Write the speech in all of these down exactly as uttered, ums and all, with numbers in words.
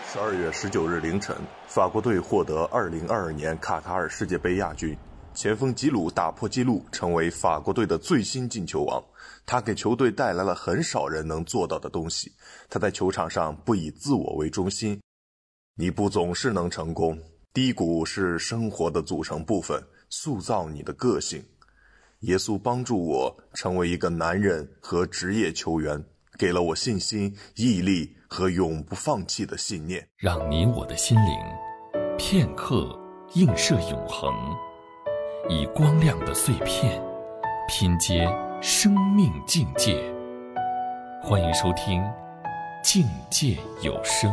十二月十九日凌晨，法国队获得二零二二年卡塔尔世界杯亚军，前锋吉鲁打破纪录，成为法国队的最新进球王。他给球队带来了很少人能做到的东西。他在球场上不以自我为中心。你不总是能成功，低谷是生活的组成部分，塑造你的个性。耶稣帮助我成为一个男人和职业球员，给了我信心、毅力和永不放弃的信念。 让你我的心灵片刻映射永恒，以光亮的碎片拼接生命境界。欢迎收听境界有声。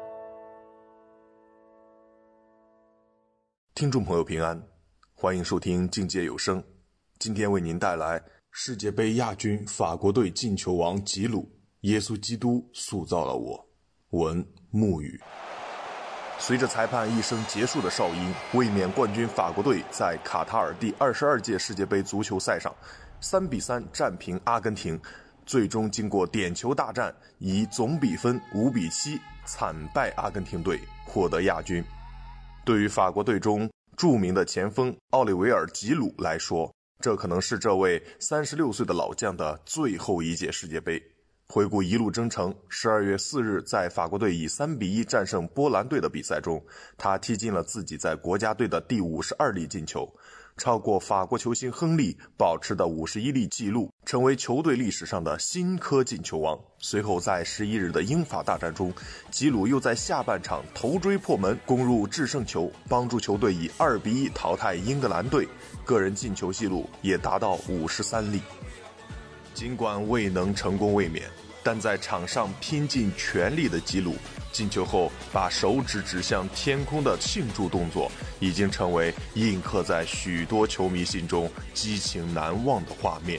听众朋友平安，欢迎收听境界有声。今天为您带来世界杯亚军法国队进球王吉鲁，耶稣基督塑造了我。文牧语。随着裁判一声结束的哨音，卫冕冠军法国队在卡塔尔第二十二届世界杯足球赛上三比三战平阿根廷，最终经过点球大战，以总比分五比七惨败阿根廷队，获得亚军。对于法国队中著名的前锋奥利维尔·吉鲁来说，这可能是这位三十六岁的老将的最后一届世界杯。回顾一路征程，十二月四日在法国队以三比一战胜波兰队的比赛中，他踢进了自己在国家队的第五十二粒进球，超过法国球星亨利保持的五十一粒纪录，成为球队历史上的新科进球王。随后在十一日的英法大战中，吉鲁又在下半场头锥破门，攻入制胜球，帮助球队以二比一淘汰英格兰队，个人进球纪录也达到五十三粒。尽管未能成功卫冕，但在场上拼尽全力的吉鲁，进球后把手指指向天空的庆祝动作，已经成为印刻在许多球迷心中激情难忘的画面。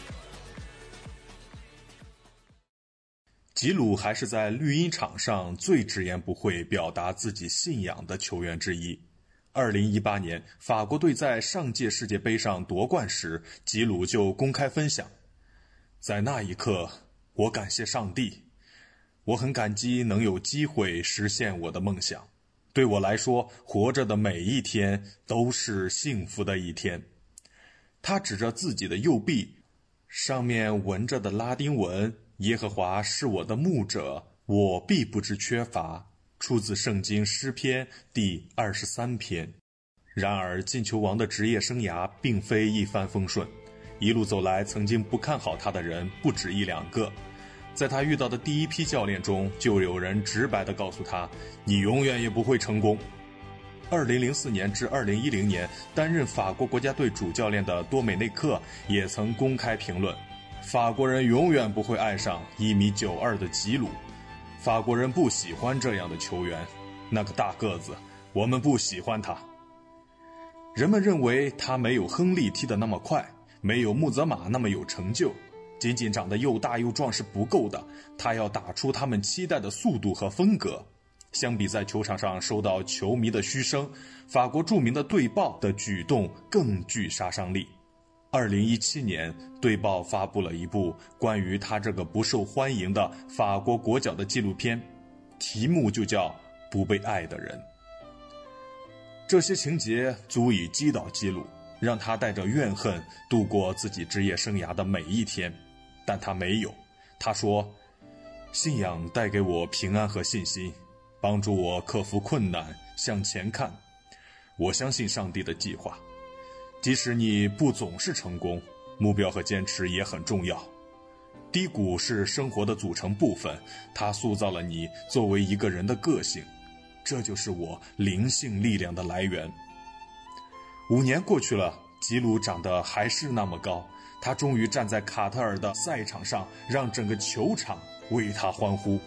吉鲁还是在绿茵场上最直言不讳表达自己信仰的球员之一。二零一八年法国队在上届世界杯上夺冠时，吉鲁就公开分享，在那一刻，我感谢上帝，我很感激能有机会实现我的梦想。对我来说，活着的每一天都是幸福的一天。他指着自己的右臂，上面纹着的拉丁文，耶和华是我的牧者，我必不致缺乏，出自圣经诗篇第二十三篇。然而进球王的职业生涯并非一帆风顺，一路走来，曾经不看好他的人不止一两个。在他遇到的第一批教练中，就有人直白地告诉他，你永远也不会成功。二零零四年至二零一零年担任法国国家队主教练的多美内克也曾公开评论，法国人永远不会爱上一米九二的吉鲁，法国人不喜欢这样的球员，那个大个子，我们不喜欢他。人们认为他没有亨利踢得那么快，没有穆泽马那么有成就，仅仅长得又大又壮是不够的，他要打出他们期待的速度和风格。相比在球场上受到球迷的嘘声，法国著名的队报的举动更具杀伤力。二零一七年，队报发布了一部关于他这个不受欢迎的法国国脚的纪录片，题目就叫《不被爱的人》。这些情节足以击倒吉鲁，让他带着怨恨度过自己职业生涯的每一天，但他没有。他说，信仰带给我平安和信心，帮助我克服困难，向前看。我相信上帝的计划，即使你不总是成功，目标和坚持也很重要。低谷是生活的组成部分，它塑造了你作为一个人的个性，这就是我灵性力量的来源。五年过去了，吉鲁长得还是那么高，他终于站在卡塔尔的赛场上，让整个球场为他欢呼。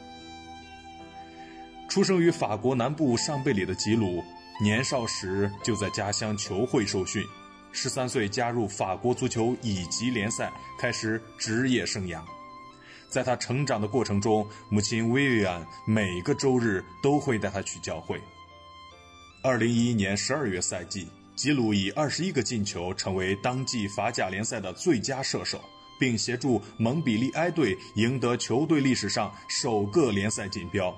出生于法国南部上贝里的吉鲁，年少时就在家乡球会受训，十三岁加入法国足球乙级联赛，开始职业生涯。在他成长的过程中，母亲薇薇安每个周日都会带他去教会。二零一一年十二月赛季，吉鲁以二十一个进球成为当季法甲联赛的最佳射手，并协助蒙彼利埃队赢得球队历史上首个联赛锦标。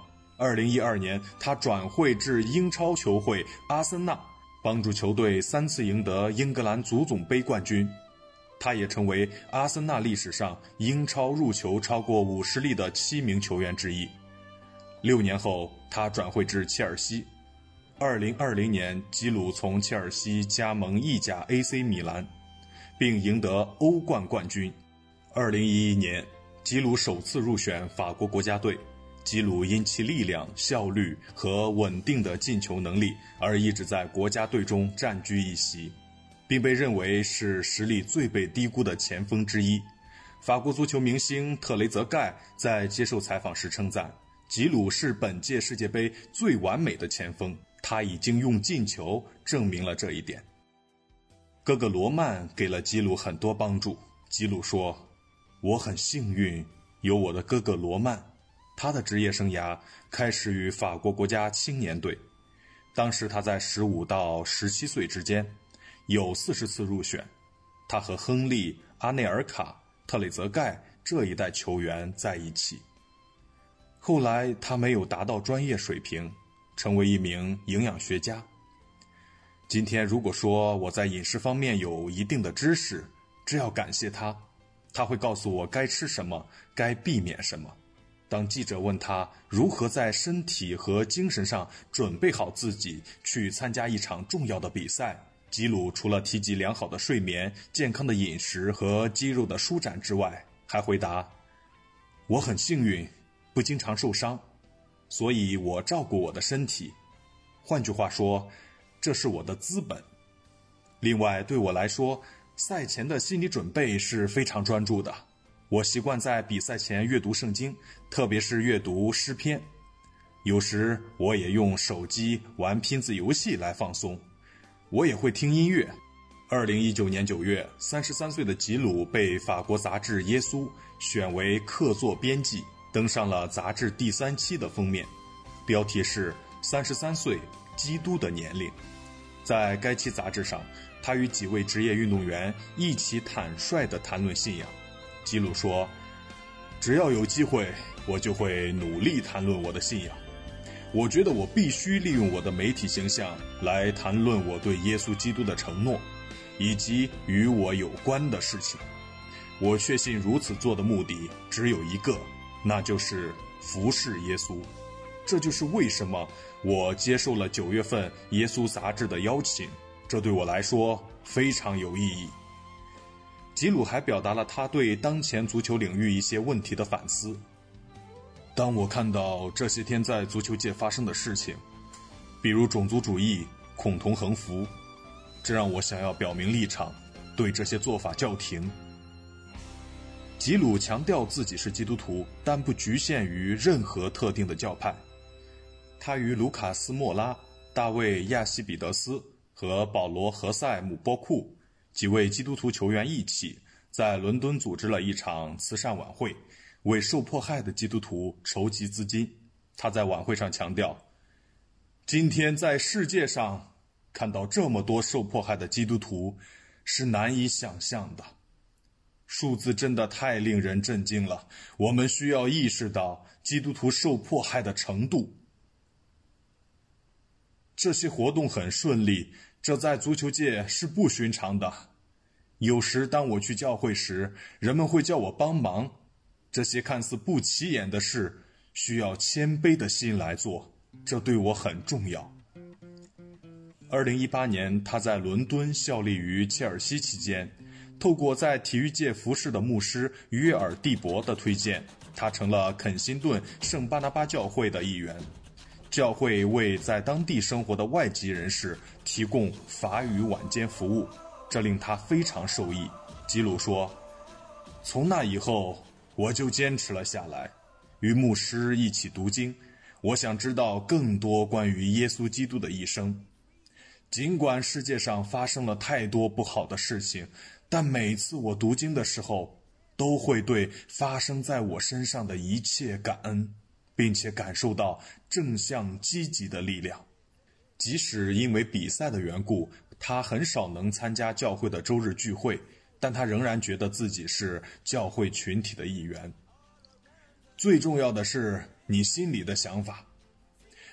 二零一二年，他转会至英超球会阿森纳，帮助球队三次赢得英格兰足总杯冠军。他也成为阿森纳历史上英超入球超过五十粒的七名球员之一。六年后，他转会至切尔西。二零二零年，吉鲁从切尔西加盟意甲 A C 米兰，并赢得欧冠冠军。二零一一年，吉鲁首次入选法国国家队。吉鲁因其力量、效率和稳定的进球能力而一直在国家队中占据一席，并被认为是实力最被低估的前锋之一。法国足球明星特雷泽盖在接受采访时称赞，吉鲁是本届世界杯最完美的前锋，他已经用进球证明了这一点。哥哥罗曼给了吉鲁很多帮助。吉鲁说，我很幸运有我的哥哥罗曼，他的职业生涯开始于法国国家青年队，当时他在十五到十七岁之间，有四十次入选。他和亨利、阿内尔卡、特雷泽盖这一代球员在一起。后来他没有达到专业水平，成为一名营养学家。今天如果说我在饮食方面有一定的知识，这要感谢他，他会告诉我该吃什么，该避免什么。当记者问他如何在身体和精神上准备好自己去参加一场重要的比赛，吉鲁除了提及良好的睡眠、健康的饮食和肌肉的舒展之外，还回答，我很幸运，不经常受伤，所以我照顾我的身体。换句话说，这是我的资本。另外，对我来说，赛前的心理准备是非常专注的。我习惯在比赛前阅读圣经，特别是阅读诗篇。有时我也用手机玩拼字游戏来放松。我也会听音乐。二零一九年九月，三十三岁的吉鲁被法国杂志《耶稣》选为客座编辑，登上了杂志第三期的封面，标题是三十三岁基督的年龄。在该期杂志上，他与几位职业运动员一起坦率地谈论信仰。吉鲁说，只要有机会，我就会努力谈论我的信仰。我觉得我必须利用我的媒体形象来谈论我对耶稣基督的承诺，以及与我有关的事情。我确信如此做的目的只有一个，那就是服侍耶稣。这就是为什么我接受了九月份耶稣杂志的邀请，这对我来说非常有意义。吉鲁还表达了他对当前足球领域一些问题的反思。当我看到这些天在足球界发生的事情，比如种族主义、恐同横幅，这让我想要表明立场，对这些做法叫停。吉鲁强调自己是基督徒，但不局限于任何特定的教派。他与卢卡斯·莫拉、大卫·亚西比德斯和保罗·何塞姆波库几位基督徒球员一起在伦敦组织了一场慈善晚会，为受迫害的基督徒筹集资金。他在晚会上强调，今天在世界上看到这么多受迫害的基督徒是难以想象的，数字真的太令人震惊了。我们需要意识到基督徒受迫害的程度。这些活动很顺利，这在足球界是不寻常的。有时当我去教会时，人们会叫我帮忙。这些看似不起眼的事，需要谦卑的心来做，这对我很重要。二零一八年，他在伦敦效力于切尔西期间，透过在体育界服侍的牧师约尔蒂博的推荐，他成了肯辛顿圣巴拿巴教会的一员。教会为在当地生活的外籍人士提供法语晚间服务，这令他非常受益。吉鲁说，从那以后我就坚持了下来，与牧师一起读经，我想知道更多关于耶稣基督的一生。尽管世界上发生了太多不好的事情，但每次我读经的时候，都会对发生在我身上的一切感恩，并且感受到正向积极的力量。即使因为比赛的缘故，他很少能参加教会的周日聚会，但他仍然觉得自己是教会群体的一员。最重要的是你心里的想法，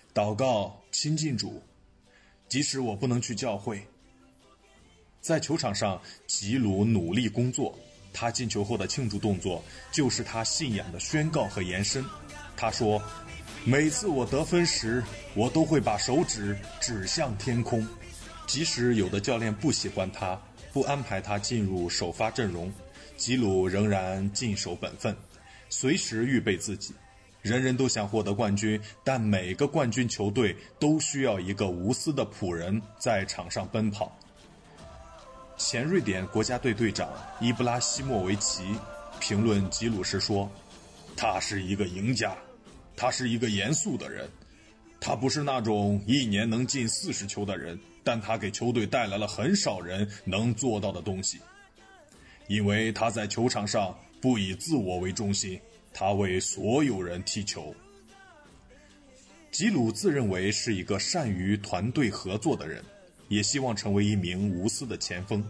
祷告，亲近主，即使我不能去教会。在球场上，吉鲁努力工作，他进球后的庆祝动作就是他信仰的宣告和延伸。他说，每次我得分时，我都会把手指指向天空，即使有的教练不喜欢他，不安排他进入首发阵容，吉鲁仍然尽守本分，随时预备自己。人人都想获得冠军，但每个冠军球队都需要一个无私的仆人在场上奔跑。前瑞典国家队队长伊布拉希莫维奇评论吉鲁时说，他是一个赢家，他是一个严肃的人，他不是那种一年能进四十球的人，但他给球队带来了很少人能做到的东西，因为他在球场上不以自我为中心，他为所有人踢球。吉鲁自认为是一个善于团队合作的人，也希望成为一名无私的前锋。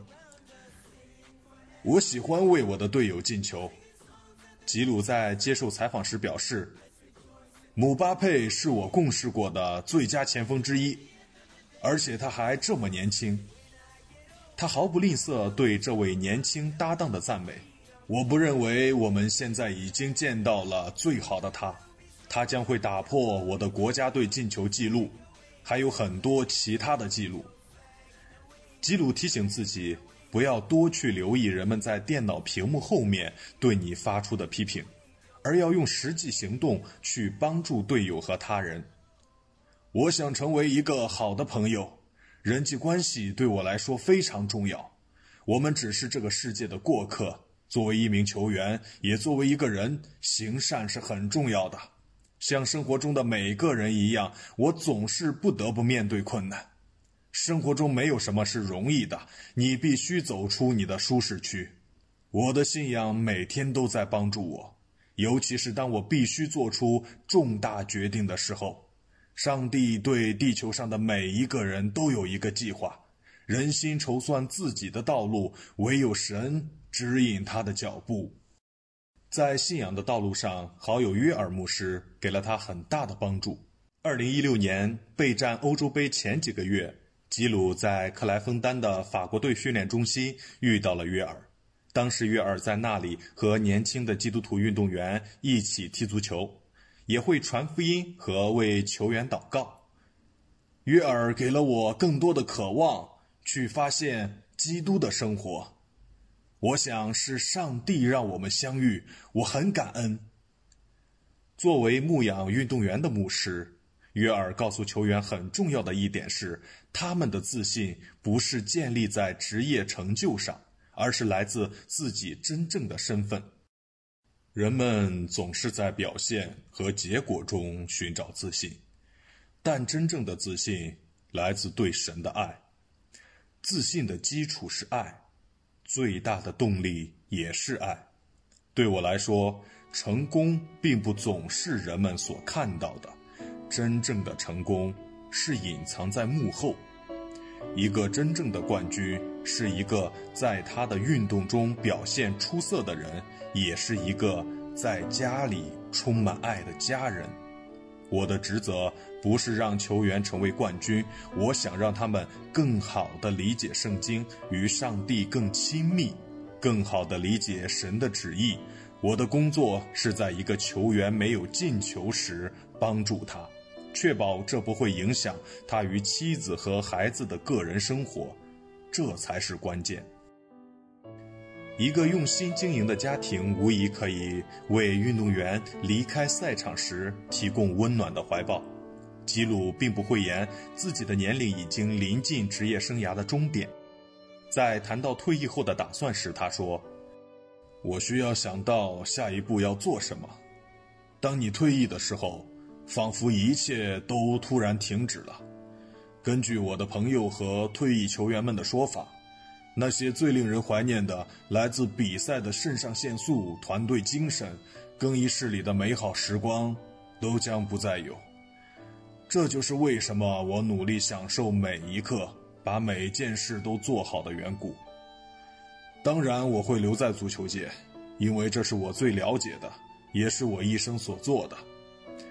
我喜欢为我的队友进球。吉鲁在接受采访时表示，姆巴佩是我共事过的最佳前锋之一，而且他还这么年轻。他毫不吝啬对这位年轻搭档的赞美。我不认为我们现在已经见到了最好的他，他将会打破我的国家队进球记录，还有很多其他的记录。吉鲁提醒自己，不要多去留意人们在电脑屏幕后面对你发出的批评，而要用实际行动去帮助队友和他人。我想成为一个好的朋友，人际关系对我来说非常重要。我们只是这个世界的过客，作为一名球员，也作为一个人，行善是很重要的。像生活中的每个人一样，我总是不得不面对困难。生活中没有什么是容易的，你必须走出你的舒适区。我的信仰每天都在帮助我，尤其是当我必须做出重大决定的时候。上帝对地球上的每一个人都有一个计划，人心筹算自己的道路，唯有神指引他的脚步。在信仰的道路上，好友约尔牧师给了他很大的帮助。二零一六年备战欧洲杯前几个月，吉鲁在克莱枫丹的法国队训练中心遇到了约尔。当时约尔在那里和年轻的基督徒运动员一起踢足球，也会传福音和为球员祷告。约尔给了我更多的渴望，去发现基督的生活。我想是上帝让我们相遇，我很感恩。作为牧养运动员的牧师，约尔告诉球员很重要的一点是，他们的自信不是建立在职业成就上，而是来自自己真正的身份。人们总是在表现和结果中寻找自信，但真正的自信来自对神的爱。自信的基础是爱，最大的动力也是爱。对我来说，成功并不总是人们所看到的，真正的成功是隐藏在幕后。一个真正的冠军是一个在他的运动中表现出色的人，也是一个在家里充满爱的家人。我的职责不是让球员成为冠军，我想让他们更好地理解圣经，与上帝更亲密，更好地理解神的旨意。我的工作是在一个球员没有进球时帮助他，确保这不会影响他与妻子和孩子的个人生活，这才是关键。一个用心经营的家庭无疑可以为运动员离开赛场时提供温暖的怀抱。吉鲁并不讳言自己的年龄已经临近职业生涯的终点。在谈到退役后的打算时，他说，我需要想到下一步要做什么。当你退役的时候，仿佛一切都突然停止了。根据我的朋友和退役球员们的说法，那些最令人怀念的来自比赛的肾上腺素、团队精神、更衣室里的美好时光都将不再有。这就是为什么我努力享受每一刻，把每件事都做好的缘故。当然我会留在足球界，因为这是我最了解的，也是我一生所做的。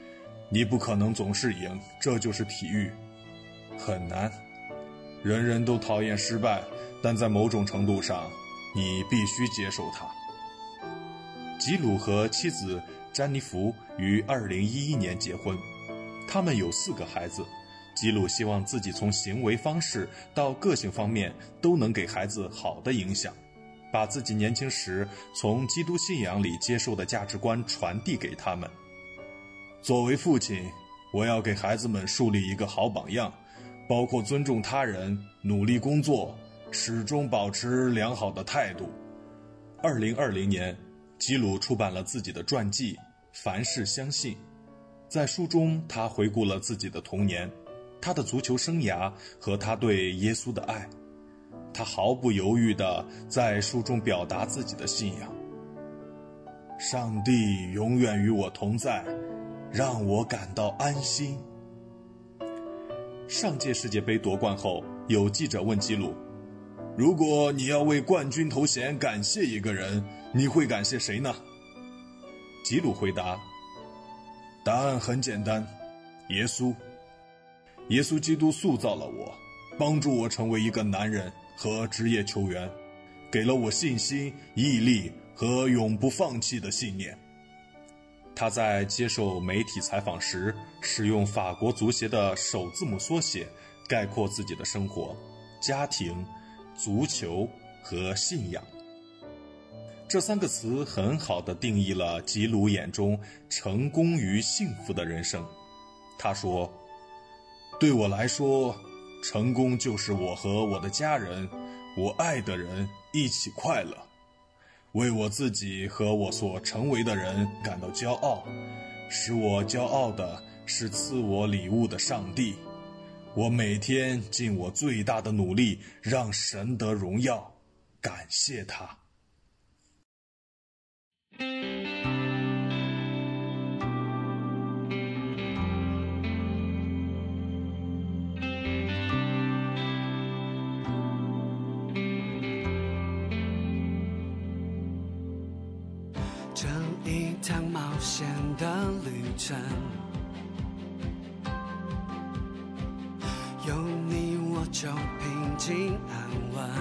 你不可能总是赢，这就是体育，很难。人人都讨厌失败，但在某种程度上，你必须接受它。吉鲁和妻子詹妮弗于二零一一年结婚，他们有四个孩子。吉鲁希望自己从行为方式到个性方面都能给孩子好的影响，把自己年轻时从基督信仰里接受的价值观传递给他们。作为父亲，我要给孩子们树立一个好榜样，包括尊重他人、努力工作、始终保持良好的态度。二零二零年，吉鲁出版了自己的传记《凡事相信》。在书中，他回顾了自己的童年，他的足球生涯和他对耶稣的爱。他毫不犹豫地在书中表达自己的信仰。上帝永远与我同在，让我感到安心。上届世界杯夺冠后，有记者问吉鲁，如果你要为冠军头衔感谢一个人，你会感谢谁呢？吉鲁回答，答案很简单，耶稣。耶稣基督塑造了我，帮助我成为一个男人和职业球员，给了我信心、毅力和永不放弃的信念。他在接受媒体采访时，使用法国足协的首字母缩写概括自己的生活、家庭、足球和信仰。这三个词很好地定义了吉鲁眼中成功与幸福的人生。他说，对我来说，成功就是我和我的家人，我爱的人一起快乐，为我自己和我所成为的人感到骄傲。使我骄傲的是赐我礼物的上帝。我每天尽我最大的努力，让神得荣耀，感谢他。 这一趟冒险的旅程，有你我就平静安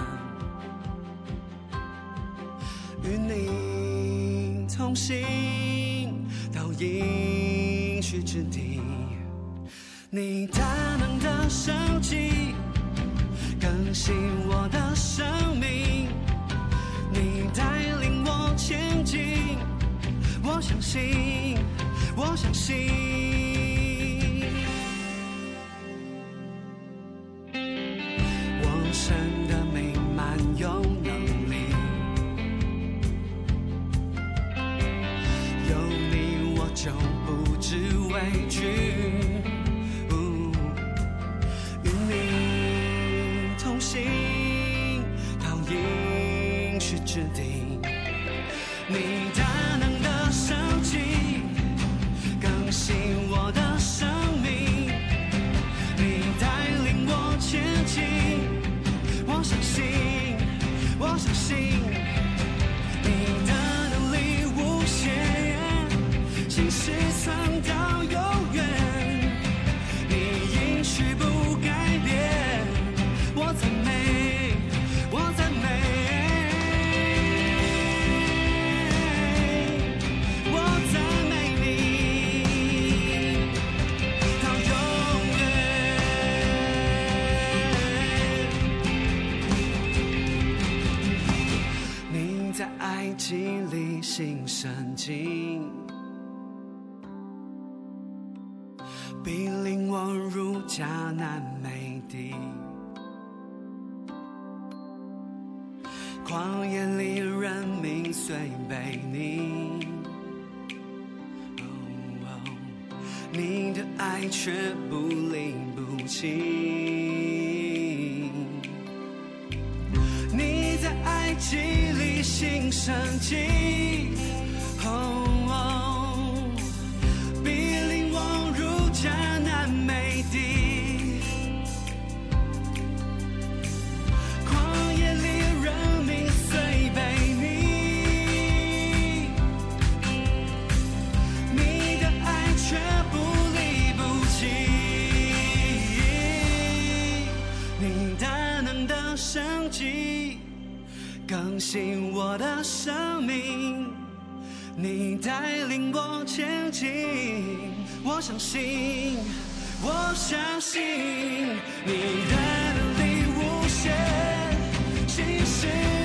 稳，与你同行到应许之地，你大能的神迹更新我的生命，你带领我前进，我相信，我相信，我真的美满有能力，有你我就不知畏惧，与你同行到应许之地，你大能的神迹更新我的生命，你带领我前进，我相信，我相信你的能力无限，心事藏到永远，你应许不改变，我赞美，我赞美，爱激励新神经，必领我入迦南美地，旷野里人民虽被你，哦哦，你的爱却不离不弃，你在爱激励新生机，哦哦，必领我入迦南美地，旷野里人民虽被你，你的爱却不离更新我的生命，你带领我前进。我相信，我相信你的能力无限，其实